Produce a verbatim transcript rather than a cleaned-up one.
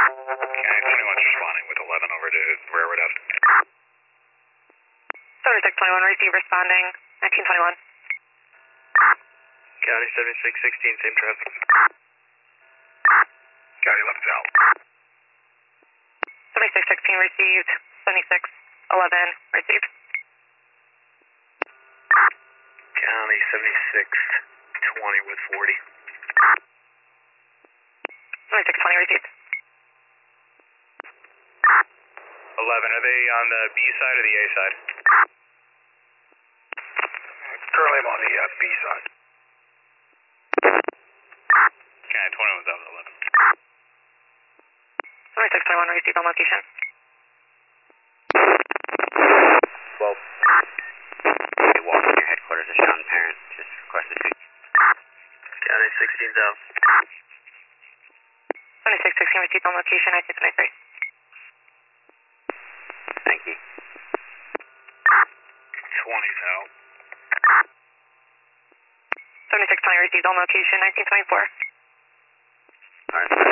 Okay, twenty-one's responding with eleven over to Railroad Ave. seventy-six twenty-one, receive responding, nineteen twenty-one. County seventy-six sixteen, same traffic. County eleven's out. seventy-six sixteen received, seventy-six eleven received. County seventy-six twenty with forty. seventy-six twenty received. eleven, are they on the B side or the A side? Currently I'm on the uh, B side. Okay, twenty-one's out with eleven. seventy-six twenty-one received on location. Well, you walk in your headquarters of Sean Parent, just request a seat. County sixteen's out. seventy-six sixteen received on location, nineteen twenty-three. Thank you. twenty's out. seventy-six twenty received on location, nineteen twenty-four. Alright,